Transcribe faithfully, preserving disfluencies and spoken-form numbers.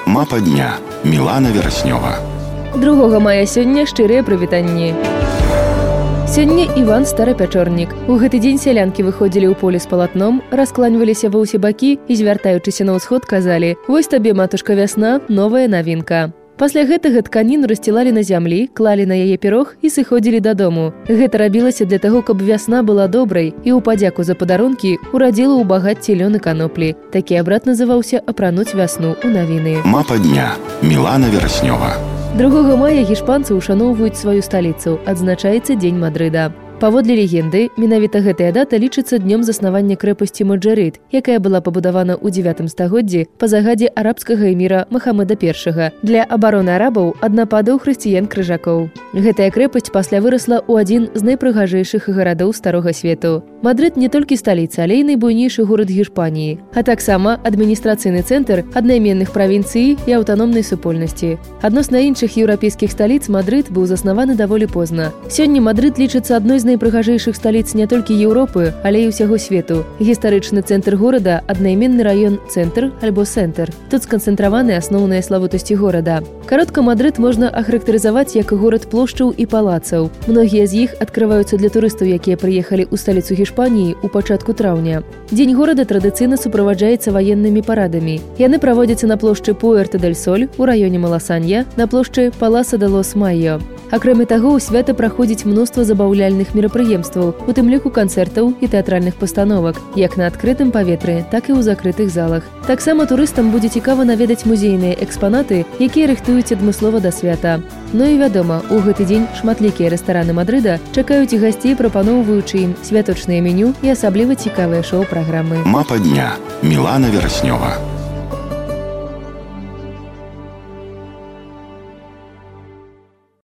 Мапа дня. Мілана Вераснёва. другога мая сёння шчырыя прывітанні. Сёння Іван Старапячорнік. У гэты дзень сялянкі выходзілі ў поле з палатном, раскланьваліся ва ўсе бакі і, звяртаючыся на ўсход, казалі: «Вось табе, матушка, вясна, новая навінка». Пасля гэтага тканіну расцілалі на зямлі, клалі на яе пірог і сыходзілі дадому. Гэта рабілася для таго, каб вясна была добрай і ў падзяку за падарункі урадзіла ў багацці лён і каноплі. Такі абрад называўся апрануць вясну ў навіны. Мапа дня. Мілана Вераснёва. другога мая гішпанцы ушаноўваюць сваю сталіцу, адзначаецца дзень Мадрыда. Паводле легенды, менавіта гэтая дата лічыцца днём заснавання крэпасці Маджарыд, якая была пабудавана ў дзевятым стагоддзі па загадзе арабскага эміра Махамеда першага для абароны арабаў ад нападаў хрысціян-крыжакоў. Гэтая крэпасць пасля вырасла ў адзін з найпрыгажэйшых гарадоў старога свету. Мадрыд не толькі сталіца, але і найбуйнейшы горад Гішпаніі, а таксама адміністрацыйны цэнтр аднайменных правінцый і аўтаномнай супольнасці. Адносна іншых еўрапейскіх сталіц Мадрыд быў заснаваны даволі позна. Сёння Мадрыд лічыцца адной з найпрыгажэйшых сталіц не толькі Еўропы, але і ўсяго свету. Гістарычны цэнтр горада – аднайменны раён цэнтр альбо цэнтр. Тут сканцэнтраваны асноўныя славутасці горада. Каротка, Мадрыд можна ахарактарызаваць як горад плошчаў і палацаў. Многія з іх адкрываюцца для турыстаў, якія прыехалі ў сталіцу Гішпаніі ў пачатку траўня. Дзень горада традыцыйна суправаджаецца ваеннымі парадамі. Яны праводзяцца на плошчы Пуэрто-дель-Соль у раёне Маласанья, на плошчы Паласа де лос Майо. Акрамя таго, у свята праходзіць мноства забаўляльных мерапрыемстваў, у тым ліку канцэртаў і тэатральных пастановак, як на адкрытым паветры, так і ў закрытых залах. Таксама турыстам будзе цікава наведаць музейныя экспанаты, якія рыхтуюць адмыслова да свята. Ну і вядома, у гэты дзень шматлікія рэстараны Мадрыда чакаюць гасцей, прапаноўваючы ім святочнае меню і асабліва цікавыя шоу-праграмы. Мапа дня. Мілана Вераснёва.